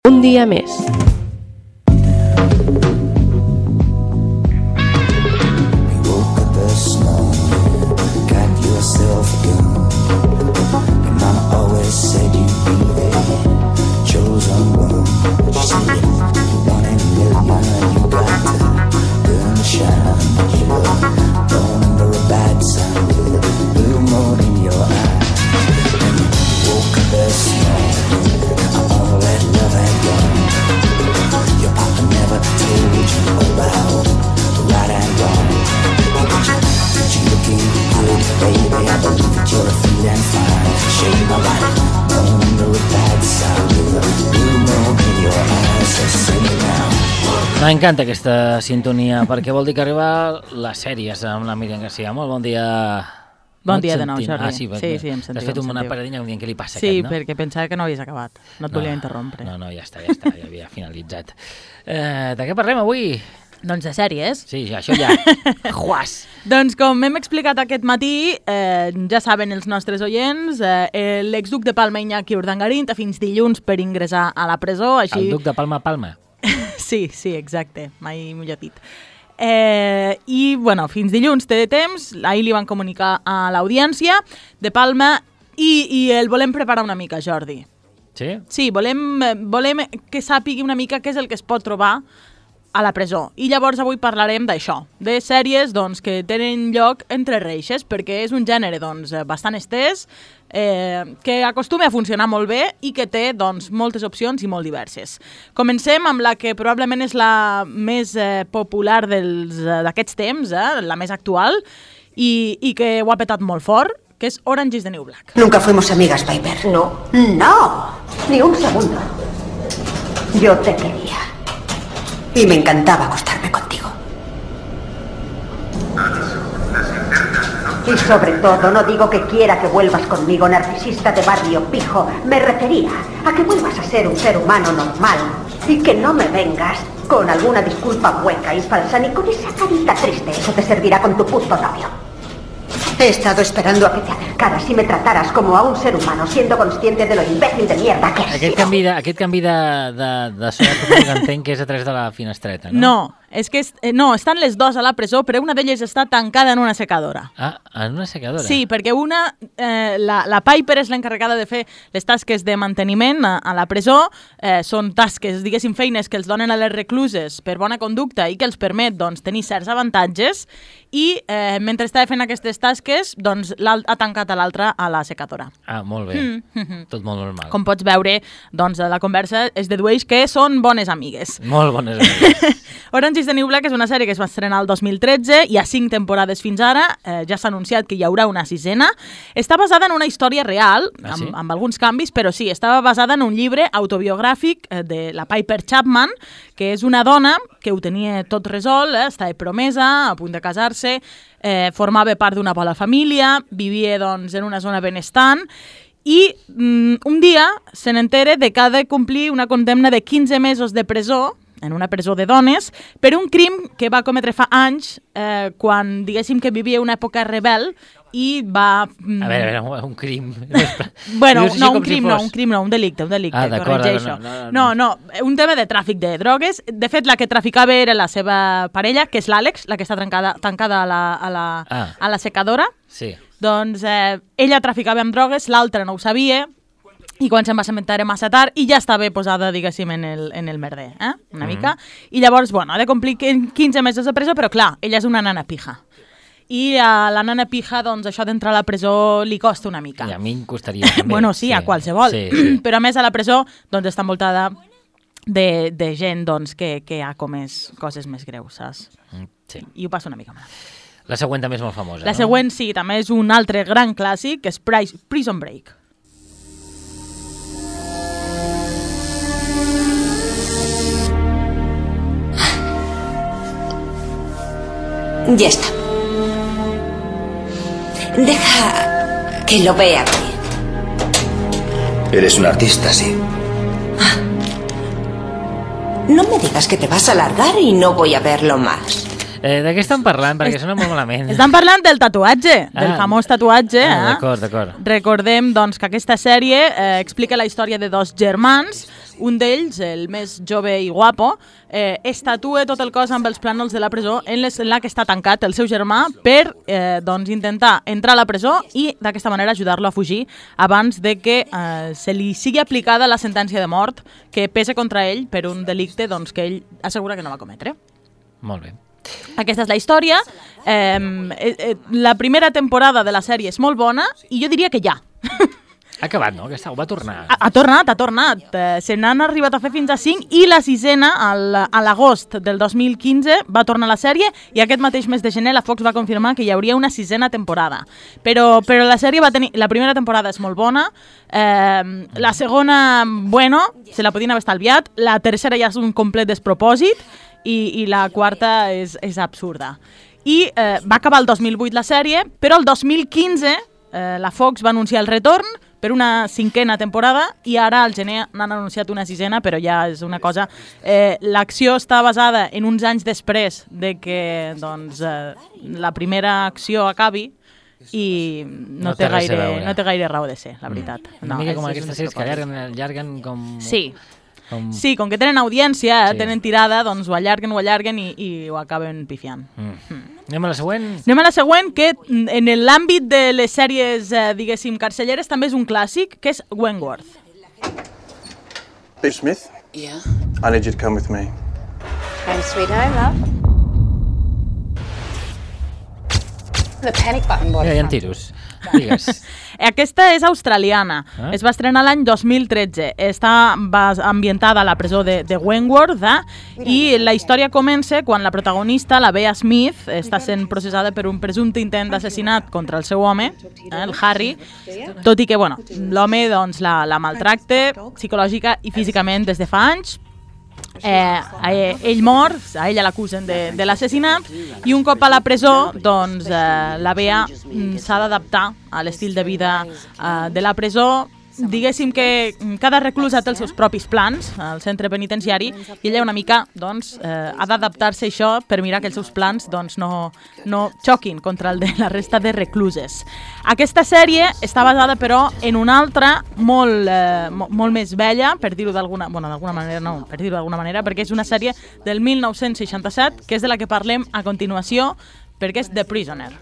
Un dia més. M'encanta aquesta sintonia, perquè vol dir que arriba les sèries amb la Míriam Garcia. Molt bon dia. Bon dia de nou, Jordi. Sí, em sentiu. T'has fet una paradinha dient què li passa a aquest, no? Sí, perquè pensava que no havies acabat. No et volia interrompre. No, ja està, ja havia finalitzat. De què parlem avui? Doncs de sèries. Sí, això ja. Juàs! Doncs com hem explicat aquest matí, ja saben els nostres oients, l'exduc de Palma Iñaki Urdangarín té fins dilluns per ingressar a la presó. Així... El duc de Palma. Sí, exacte, mai millor dit. I, bueno, fins dilluns té temps, ahir li van comunicar a l'audiència de Palma i el volem preparar una mica, Jordi. Sí? Sí, volem que sàpigui una mica què és el que es pot trobar a la presó. I llavors avui parlarem d'això, de sèries doncs, que tenen lloc entre reixes, perquè és un gènere doncs, bastant estès, que acostuma a funcionar molt bé i que té doncs, moltes opcions i molt diverses. Comencem amb la que probablement és la més popular d'aquests temps, la més actual, i que ho ha petat molt fort, que és Orange is the New Black. Nunca fuimos amigas, Piper. No, ni un segundo. Yo te quería. Y me encantaba acostarme contigo. Y sobre todo, no digo que quiera que vuelvas conmigo, narcisista de barrio pijo. Me refería a que vuelvas a ser un ser humano normal y que no me vengas con alguna disculpa hueca y falsa ni con esa carita triste. Eso te servirá con tu puto novio. He estado esperando a que te acercaras y me trataras como a un ser humano, siendo consciente de lo imbécil de mierda que has sido. Aquest canvi de so que entenc que és a través de la finestreta, no? No, és que estan les dues a la presó, però una d'elles està tancada en una secadora. Ah, en una secadora? Sí, perquè la Piper és l'encarregada de fer les tasques de manteniment a la presó. Són tasques, diguéssim, feines que els donen a les recluses per bona conducta i que els permet doncs, tenir certs avantatges, i mentre estava fent aquestes tasques doncs, ha tancat a l'altra a la secadora. Ah, molt bé. Tot molt normal. Com pots veure, doncs, la conversa es dedueix que són bones amigues. Molt bones amigues. Orange is the New Black és una sèrie que es va estrenar el 2013, hi ha 5 temporades fins ara, ja s'ha anunciat que hi haurà una 6ena. Està basada en una història real, amb alguns canvis, però sí, estava basada en un llibre autobiogràfic de la Piper Chapman, que és una dona que ho tenia tot resolt, estava promesa, a punt de casar-se, formava part d'una bona família, vivia doncs, en una zona benestant, i un dia se n'entere de que ha de complir una condemna de 15 mesos de presó, en una presó de dones, per un crim que va cometre fa anys, quan diguéssim que vivia una època rebel i va... A veure, un crim... Bueno, no, un crim no, un delicte, corregeixo. No, un tema de tràfic de drogues. De fet, la que traficava era la seva parella, que és l'Àlex, la que està tancada a la secadora. Sí. Doncs ella traficava amb drogues, l'altra no ho sabia, i quan se'n va assabentar era massa tard i ja estava posada, diguéssim, en el merder, una mica. I llavors, bueno, ha de complir 15 mesos de presó, però clar, ella és una nana pija. I a la nana pija, doncs, això d'entrar a la presó li costa una mica. I a mi em costaria també. Bueno, sí, a qualsevol. Sí. Però a més a la presó, doncs, està envoltada de gent, doncs, que ha comès coses més greus, saps? Sí. I ho passa una mica mal. La següent també és molt famosa, La següent, sí, també és un altre gran clàssic, que és Prison Break. Ya está. Deja que lo vea bien. Eres un artista, sí. No me digas que te vas a largar y no voy a verlo más. De què estan parlant? Perquè sona molt malament. Estan parlant del tatuatge, del famós tatuatge. D'acord. Recordem doncs, que aquesta sèrie explica la història de dos germans. Un d'ells, el més jove i guapo, es tatua tot el cos amb els plànols de la presó en la que està tancat el seu germà per intentar entrar a la presó i d'aquesta manera ajudar-lo a fugir abans de que se li sigui aplicada la sentència de mort que pesa contra ell per un delicte que ell assegura que no va cometre. Molt bé. Aquesta és la història. La primera temporada de la sèrie és molt bona i jo diria que ja. Ha acabat, no? Aquesta va tornar. Ha tornat. Se n'han arribat a fer fins a 5 i la sisena, a l'agost del 2015, va tornar a la sèrie i aquest mateix mes de gener la Fox va confirmar que hi hauria una sisena temporada. Però la sèrie va tenir... La primera temporada és molt bona, la segona, bueno, se la podien haver estalviat, la tercera ja és un complet despropòsit i la quarta és absurda. I va acabar el 2008 la sèrie, però el 2015 la Fox va anunciar el retorn per una 5a temporada i ara al gener n'han anunciat una 6a, però ja és una cosa... L'acció està basada en uns anys després de que la primera acció acabi i no té gaire raó de ser, la veritat. Una mica com aquestes sèries que allarguen com... Sí, com que tenen audiència, tenen tirada, doncs ho allarguen i ho acaben pifiant. Anem a la següent? Anem a la següent, que en l'àmbit de les sèries, diguéssim, carcelleres, també és un clàssic, que és Wentworth. Dave Smith? Yeah? I need you to come with me. Home sweet home, love. The panic button bought Ja hi ha tiros. Digues. Aquesta és australiana. Es va estrenar l'any 2013. Està ambientada a la presó de Wentworth i la història comença quan la protagonista, la Bea Smith, està sent processada per un presumpte intent d'assassinat contra el seu home, el Harry, tot i que l'home la maltracta psicològica i físicament des de fa anys. Ell mor, a ella l'acusen de l'assassinat i un cop a la presó la Bea s'ha d'adaptar a l'estil de vida de la presó. Diguéssim que cada reclusa té els seus propis plans al centre penitenciari i ella una mica ha d'adaptar-se a això per mirar que els seus plans no xoquin contra el de la resta de recluses. Aquesta sèrie està basada però en una altra molt més vella, per dir-ho d'alguna manera, perquè és una sèrie del 1967 que és de la que parlem a continuació, perquè és The Prisoner.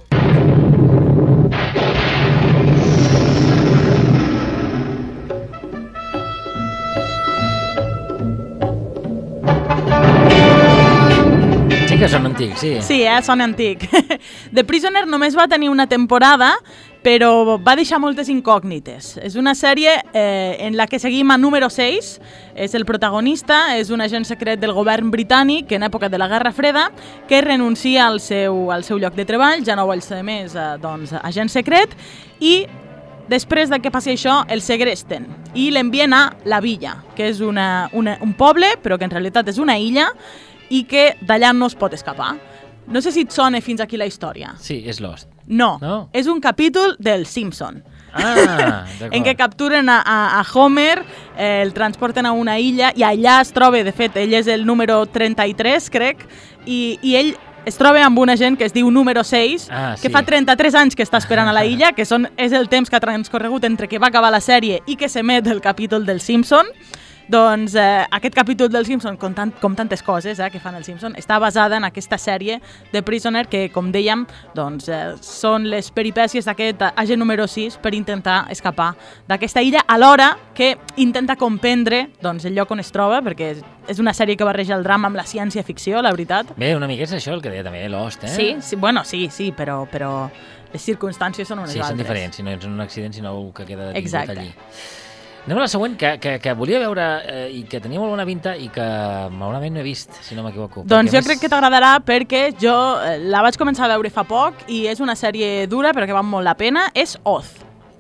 Que són antics, sí. Sí, són antics. The Prisoner només va tenir una temporada, però va deixar moltes incògnites. És una sèrie en la que seguim a número 6. És el protagonista, és un agent secret del govern britànic en època de la Guerra Freda que renuncia al seu lloc de treball, ja no vol ser més agent secret, i després de que passi això, el segresten i l'envien a La Villa, que és un poble, però que en realitat és una illa, i que d'allà no es pot escapar. No sé si et sona fins aquí la història. Sí, és Lost. No, és un capítol del Simpson. D'acord. En què capturen a Homer, el transporten a una illa i allà es troba, de fet, ell és el número 33, crec, i ell es troba amb una gent que es diu número 6, que fa 33 anys que està esperant a la illa, que és el temps que ha transcorregut entre que va acabar la sèrie i que s'emet el capítol del Simpson. Doncs aquest capítol del Simpson, com tantes coses que fan el Simpson, està basada en aquesta sèrie de Prisoner que, com dèiem, són les peripècies d'aquest agent número 6 per intentar escapar d'aquesta illa, alhora que intenta comprendre el lloc on es troba, perquè és una sèrie que barreja el drama amb la ciència-ficció, la veritat. Bé, una mica és això el que deia també Lost, Sí, però les circumstàncies són unes altres. Sí, són diferents, si no és un accident, sinó que queda detingut allí. Anem a la següent, que volia veure i que tenia molt bona pinta i que malauradament no he vist, si no m'equivoco. Doncs jo crec que t'agradarà perquè jo la vaig començar a veure fa poc i és una sèrie dura però que val molt la pena. És Oz.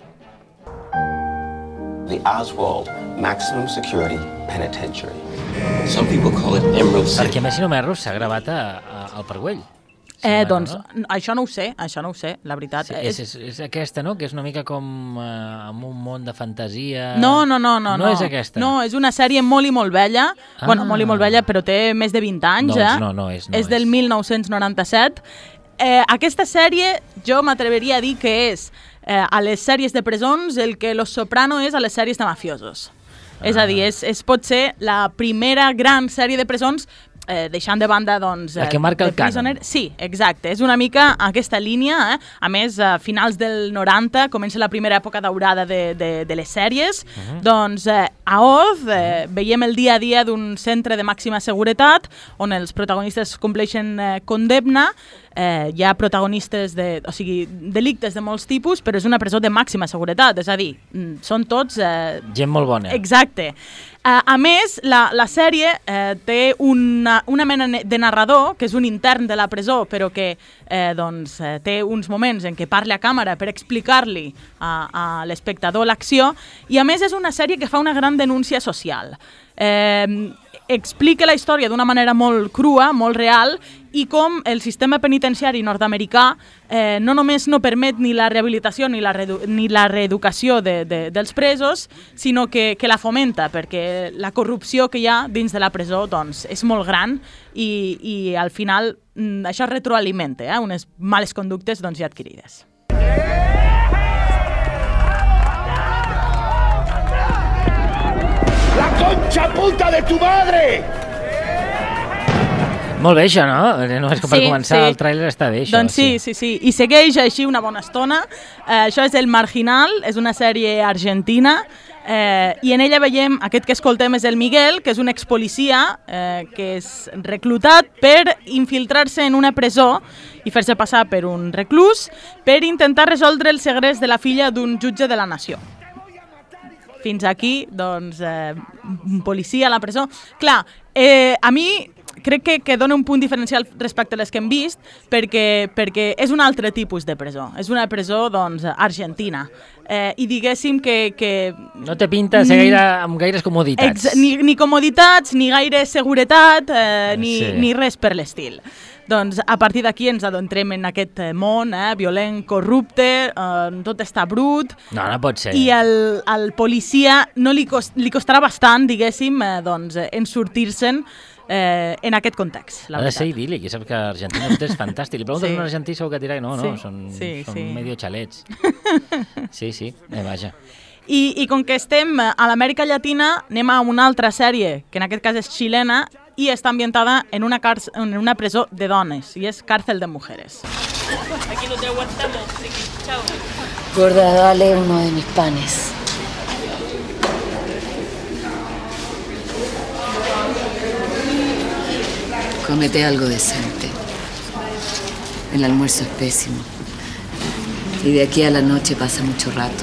The Oswald Maximum Security Penitentiary. Some people call it Emerald City. Perquè a més, si no m'erro, s'ha gravat al Parc Güell. Doncs això no ho sé, la veritat. Sí, és aquesta, no? Que és una mica com amb un món de fantasia... No. No és aquesta? No, és una sèrie molt i molt vella. Bueno, molt i molt vella, però té més de 20 anys, doncs no és. És del 1997. Aquesta sèrie jo m'atreveria a dir que és a les sèries de presons el que Los Soprano és a les sèries de mafiosos. És a dir, és pot ser la primera gran sèrie de presons, deixant de banda, doncs... La que marca el cànon. Sí, exacte. És una mica aquesta línia. A més, a finals del 90 comença la primera època daurada de les sèries. Doncs a Oz veiem el dia a dia d'un centre de màxima seguretat on els protagonistes compleixen condemna. Hi ha protagonistes delictes de molts tipus, però és una presó de màxima seguretat. És a dir, són tots... gent molt bona. Exacte. A més, la sèrie té una mena de narrador, que és un intern de la presó, però que té uns moments en què parla a càmera per explicar-li a l'espectador l'acció, i a més és una sèrie que fa una gran denúncia social. Explica la història d'una manera molt crua, molt real, i com el sistema penitenciari nord-americà no només no permet ni la rehabilitació ni la reeducació dels presos, sinó que la fomenta, perquè la corrupció que hi ha dins de la presó doncs, és molt gran i al final això retroalimenta unes males conductes doncs, ja adquirides. ¡La concha puta de tu madre! Molt bé, això, no? Només que per començar el tràiler està bé, això. Doncs sí. I segueix així una bona estona. Això és El Marginal, és una sèrie argentina, i en ella veiem, aquest que escoltem és el Miguel, que és un expolicia que és reclutat per infiltrar-se en una presó i fer-se passar per un reclús per intentar resoldre el segrest de la filla d'un jutge de la nació. Fins aquí, doncs, un policia a la presó. Clar, a mi crec que dona un punt diferencial respecte a les que hem vist, perquè és un altre tipus de presó. És una presó, doncs, argentina. I diguéssim que... No té pinta de ser amb gaires comoditats. Ni comoditats, ni gaire seguretat, ni res per l'estil. Doncs a partir d'aquí ens adentrem en aquest món violent, corrupte, tot està brut. No pot ser. I al policia no li costarà bastant, diguéssim, en sortir-se'n en aquest context. Ha de ser idíl·lic, i saps que Argentina és fantàstic. Li preguntes a un argentí segur que dirà que no, són medio xalets. Sí, vaja. I com que estem a l'Amèrica Llatina, anem a una altra sèrie, que en aquest cas és xilena, i està ambientada en una presó de dones, i és Cárcel de Mujeres. Aquí no te aguantamos, chao. Gorda, dale uno de mis panes. Cómete algo decente. El almuerzo es pésimo. Y de aquí a la noche pasa mucho rato.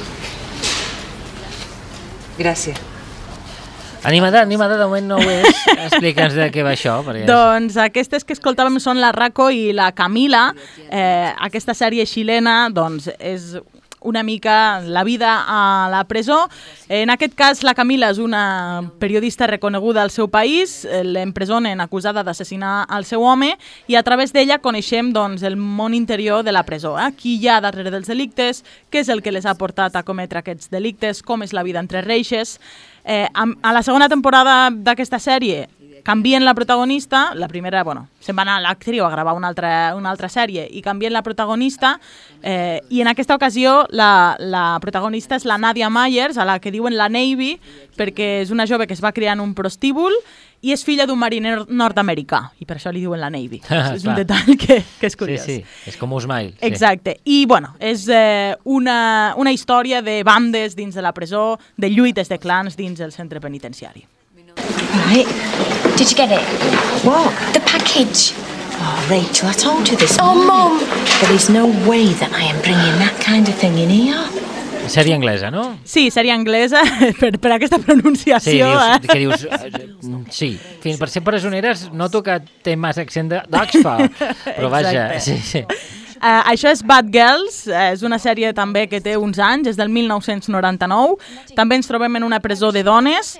Gracias. Animada, de moment no ho és. Explica'ns de què va això. Doncs aquestes que escoltàvem són la Raco i la Camila. Aquesta sèrie xilena doncs, és una mica la vida a la presó. En aquest cas, la Camila és una periodista reconeguda al seu país, l'empresonen acusada d'assassinar el seu home i a través d'ella coneixem doncs, el món interior de la presó. Qui hi ha darrere dels delictes, què és el que les ha portat a cometre aquests delictes, com és la vida entre reixes. A la segona temporada d'aquesta sèrie canvien la protagonista, la primera, se'n va anar a l'actriu a gravar una altra sèrie i canvien la protagonista i en aquesta ocasió la protagonista és la Nadia Myers, a la que diuen la Navy, perquè és una jove que es va criar en un prostíbul i és filla d'un mariner nord-americà i per això li diuen la Navy. És un detall que és curiós. Sí, és com Usmail. Exacte. I, és una història de bandes dins de la presó, de lluites de clans dins del centre penitenciari. Right. Did you get it? What? The package. Oh, Rachel, I told you this. Oh, Mum! There is no way that I am bringing that kind of thing in here. Sèrie anglesa, no? Sí, sèrie anglesa, per aquesta pronunciació. Sí, dius, sí, fins per ser presoneres noto que té massa accent d'Oxford, però vaja, sí. Això és Bad Girls, és una sèrie també que té uns anys, és del 1999, també ens trobem en una presó de dones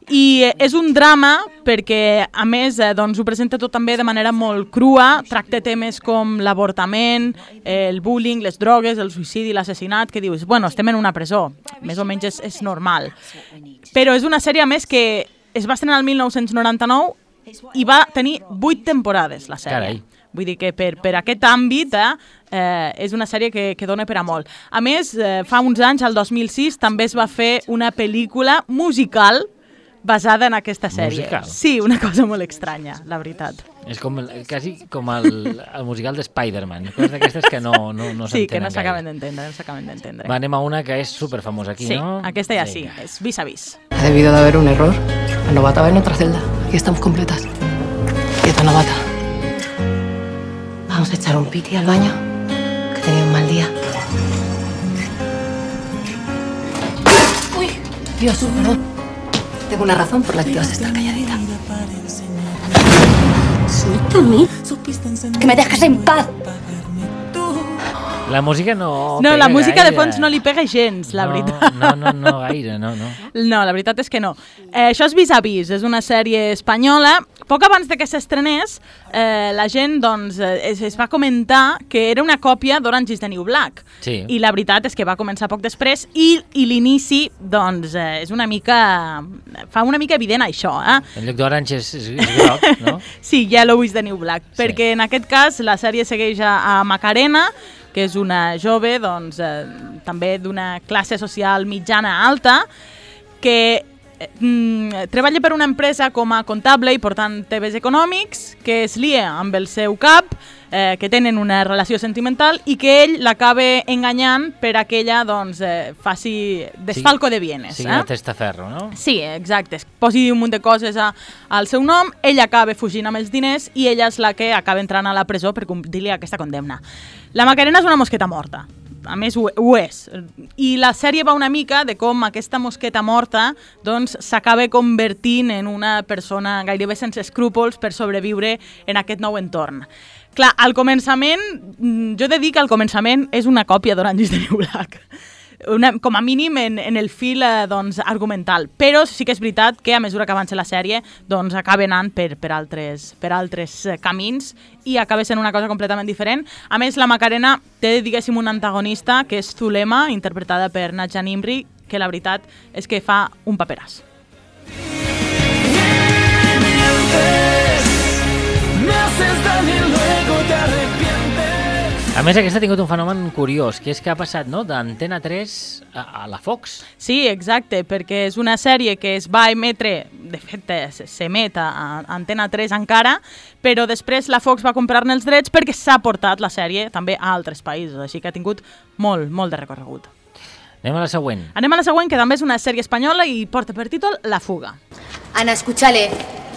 I és un drama perquè, a més, doncs, ho presenta tot també de manera molt crua, tracta temes com l'avortament, el bullying, les drogues, el suïcidi, l'assassinat, que dius, bueno, estem en una presó, més o menys és normal. Però és una sèrie, a més, que es va estrenar el 1999 i va tenir 8 temporades, la sèrie. Carai. Vull dir que per aquest àmbit és una sèrie que dona per a molt. A més, fa uns anys, el 2006, també es va fer una pel·lícula musical basada en aquesta sèrie. Musical? Sí, una cosa molt estranya, la veritat. És quasi com el musical de Spider-Man, coses d'aquestes que no s'entenen. Sí, que no s'acaben d'entendre. Va, anem a una que és superfamosa aquí, ¿no? Sí, aquesta ja sí, és Vis a Vis. Ha debido de haber un error. La novata va en otra celda. Aquí estamos completas. Quieta, novata. Vamos a echar un piti al baño, que he tenido un mal día. Uy, Dios, perdón. Tengo una razón por la que vas a estar calladita. Suéltame. Que me dejes en paz. La música no No, pega la música gaire. de fons no li pega gens, la veritat. No gaire, no. No, la veritat és que no. Això és Vis a Vis, és una sèrie espanyola. Poc abans de que s'estrenés, la gent doncs, es va comentar que era una còpia d'Orange is the New Black. Sí. I la veritat és que va començar poc després i l'inici doncs, és una mica... fa una mica evident això. En lloc d'orange és groc, no? Sí, Yellow is the New Black, perquè en aquest cas la sèrie segueix a Macarena, que és una jove doncs, també d'una classe social mitjana-alta, que treballa per una empresa com a comptable i portant temes econòmics, que es lia amb el seu cap, que tenen una relació sentimental i que ell l'acaba enganyant per a que ella doncs, faci desfalco de bienes. Sigui una testaferro, no? Sí, exacte. Es posi un munt de coses al seu nom, ell acaba fugint amb els diners i ella és la que acaba entrant a la presó per complir-li aquesta condemna. La Macarena és una mosqueta morta. A més, ho és. I la sèrie va una mica de com aquesta mosqueta morta doncs, s'acaba convertint en una persona gairebé sense escrúpols per sobreviure en aquest nou entorn. Clar, al començament, jo he de dir que al començament és una còpia d'Orange is the New Black. Com a mínim en el fil doncs, argumental, però sí que és veritat que a mesura que avança la sèrie doncs, acaba anant per altres camins i acaba sent una cosa completament diferent. A més, la Macarena té, diguéssim, un antagonista que és Zulema, interpretada per Nadja Nimri, que la veritat és que fa un paperàs. A més, aquesta ha tingut un fenomen curiós, que és que ha passat, no?, d'Antena 3 a la Fox. Sí, exacte, perquè és una sèrie que es va emetre, de fet s'emet a Antena 3 encara, però després la Fox va comprar-ne els drets perquè s'ha portat la sèrie també a altres països, així que ha tingut molt, molt de recorregut. Anem a la següent. Anem a la següent, que també és una sèrie espanyola i porta per títol La fuga. Ana, escúchale.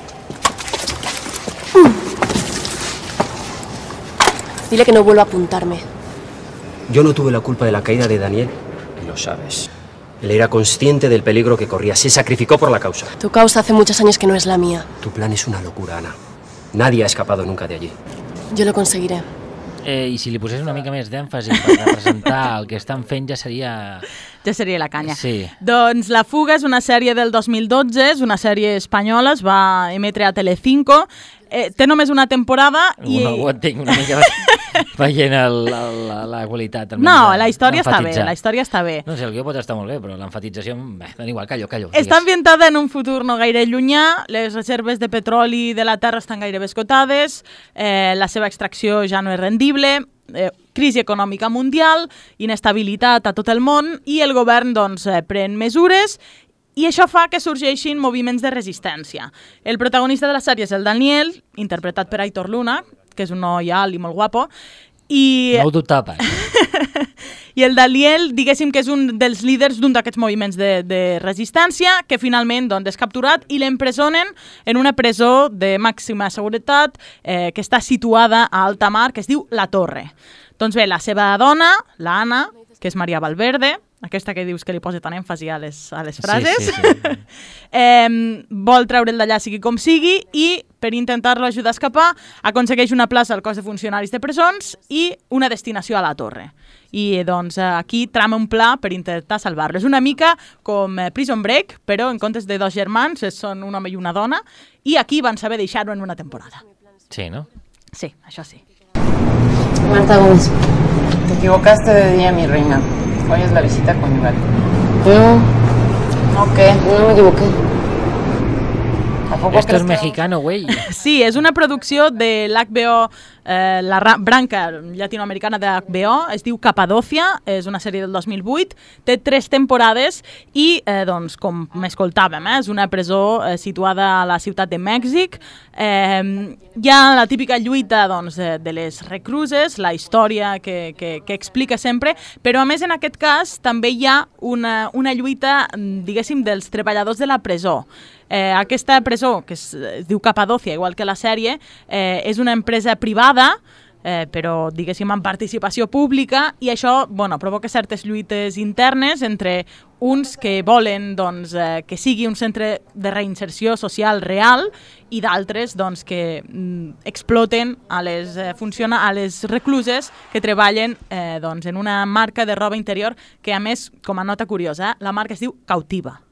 Dile que no vuelva a apuntarme. Yo no tuve la culpa de la caída de Daniel, y lo sabes. Él era consciente del peligro que corría, se sacrificó por la causa. Tu causa hace muchos años que no es la mía. Tu plan es una locura, Ana. Nadie ha escapado nunca de allí. Yo lo conseguiré. I si li posés una mica més d'èmfasi per representar el que estan fent ja seria... Ja seria la canya. Sí. Doncs La fuga és una sèrie del 2012, és una sèrie espanyola, es va emetre a Telecinco, té només una temporada i... Ho entenc una mica veient la qualitat. No, la història està bé, la història està bé. No sé, el guió pot estar molt bé, però l'enfatització... Bé, igual, callo. Està ambientada en un futur no gaire llunyà, les reserves de petroli de la Terra estan gairebé esgotades, la seva extracció ja no és rendible, crisi econòmica mundial, inestabilitat a tot el món i el govern doncs, pren mesures i això fa que sorgeixin moviments de resistència. El protagonista de la sèrie és el Daniel, interpretat per Aitor Luna, que és un noi alt i molt guapo, i... No ho dubtava. I el Daniel, diguéssim que és un dels líders d'un d'aquests moviments de resistència que finalment doncs, és capturat i l'empresonen en una presó de màxima seguretat que està situada a alta mar, que es diu La Torre. Doncs bé, la seva dona, la Anna, que és Maria Valverde, aquesta que dius que li posa tant èmfasi a les frases, sí. vol treure'l d'allà sigui com sigui i per intentar-lo ajudar a escapar, aconsegueix una plaça al cos de funcionaris de presons i una destinació a la torre. I doncs aquí trama un pla per intentar salvar-lo. És una mica com Prison Break, però en comptes de 2 germans són un home i una dona, i aquí van saber deixar-ho en una temporada. Sí, ¿no? Sí, això sí. Marta Gómez, te equivocaste de día, mi reina. Hoy es la visita conyugal. No, ¿qué? No me equivoqué. Esto es mexicano, güey. Sí, és una producció de l'HBO, la branca llatinoamericana de l'HBO, es diu Capadòcia, és una sèrie del 2008, té 3 temporades i, doncs, com m'escoltàvem, és una presó situada a la ciutat de Mèxic. Hi ha la típica lluita doncs, de les recluses, la història que explica sempre, però a més en aquest cas també hi ha una lluita, diguéssim, dels treballadors de la presó. Aquesta presó, que es diu Capadòcia, igual que la sèrie, és una empresa privada, però diguéssim amb participació pública, i això provoca certes lluites internes entre uns que volen doncs, que sigui un centre de reinserció social real i d'altres doncs, que exploten a les recluses que treballen doncs, en una marca de roba interior que, a més, com a nota curiosa, la marca es diu Cautiva.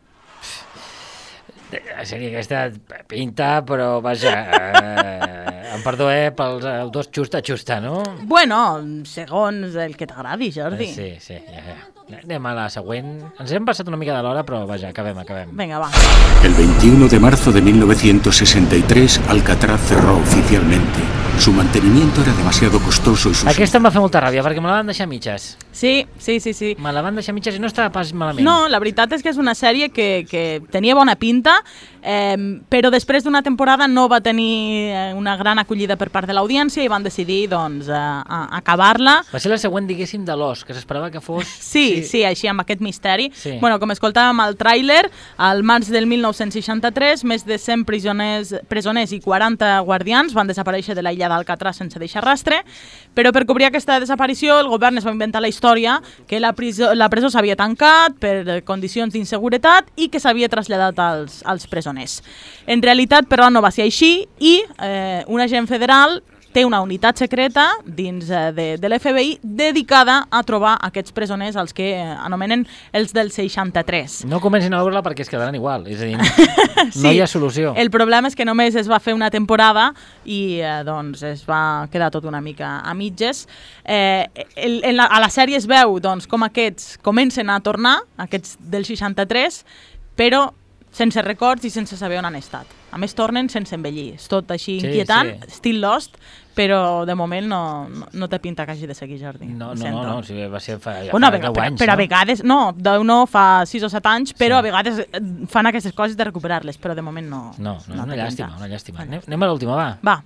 La sèrie aquesta pinta, però vaja, em perdó, pels autors xusta, no? Bueno, segons el que t'agradi, Jordi. Sí, ja. Anem a la següent. Ens hem passat una mica de l'hora, però vaja, acabem. Vinga, va. El 21 de marzo de 1963, Alcatraz cerró oficialmente. Su mantenimiento era demasiado costoso y sus... Aquesta em va fer molta ràbia, perquè me la van deixar a mitges. Sí. Me la van deixar a mitges i no estava pas malament. No, la veritat és que és una sèrie que tenia bona pinta, però després d'una temporada no va tenir una gran acollida per part de l'audiència i van decidir, doncs, acabar-la. Va ser la següent, diguéssim, de l'Os, que s'esperava que fos... Sí, així, amb aquest misteri. Sí. Bueno, com escoltàvem al tràiler, al març del 1963, més de 100 presoners i 40 guardians van desaparèixer de la illa d'Alcatraz sense deixar rastre, però per cobrir aquesta desaparició el govern es va inventar la història que la presó s'havia tancat per condicions d'inseguretat i que s'havia traslladat als presoners. En realitat, però, no va ser així i un agent federal té una unitat secreta dins de l'FBI dedicada a trobar aquests presoners, els que anomenen els del 63. No comencin a veure-la perquè es quedaran igual, és a dir, no hi ha solució. El problema és que només es va fer una temporada i doncs es va quedar tot una mica a mitges. A la sèrie es veu doncs, com aquests comencen a tornar, aquests del 63, però sense records i sense saber on han estat. A més, tornen sense envellir. És tot així inquietant, estil Lost, però de moment no té pinta que hagi de seguir, Jordi. No, sí, va ser fa 10 anys. Però a vegades, no fa 6 o 7 anys, però a vegades fan aquestes coses de recuperar-les, però de moment no. No, és una llàstima. Anem a l'última, va. Va.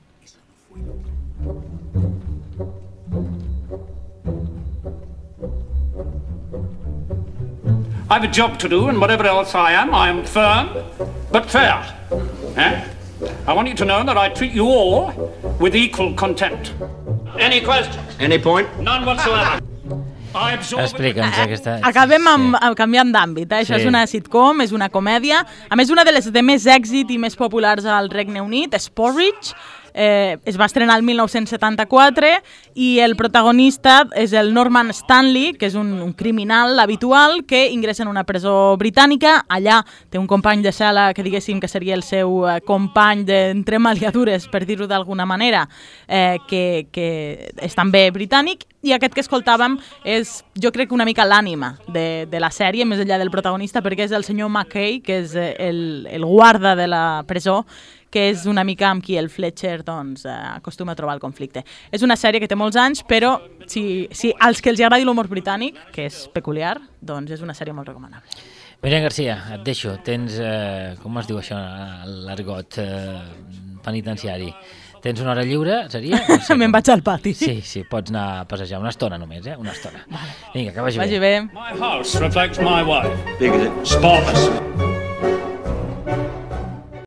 I have a job to do, and whatever else I am firm, but fair. I want you to know that I treat you all with equal contempt. Any questions? Any point? None whatsoever. Explica'ns aquesta... Acabem canviant d'àmbit. Això és una sitcom, és una comèdia. A més, una de les de més èxit i més populars al Regne Unit és Porridge. Es va estrenar el 1974 i el protagonista és el Norman Stanley, que és un criminal habitual que ingressa en una presó britànica. Allà té un company de cel·la que diguéssim que seria el seu company d'entremaliadures, per dir-ho d'alguna manera, que és també britànic. I aquest que escoltàvem és, jo crec, una mica l'ànima de la sèrie, més enllà del protagonista, perquè és el senyor McKay, que és el guarda de la presó, que és una mica amb qui el Fletcher doncs, acostuma a trobar el conflicte. És una sèrie que té molts anys, però si als que els agradi l'humor britànic, que és peculiar, doncs és una sèrie molt recomanable. Míriam Garcia, et deixo. Tens, com es diu això, l'argot penitenciari? Tens una hora lliure, seria? No sé, me'n vaig al pati. Sí, pots anar a passejar una estona només, una estona. Vinga, que vagi bé. Vagi bé. My house reflects my wife. Big is it? Spotless.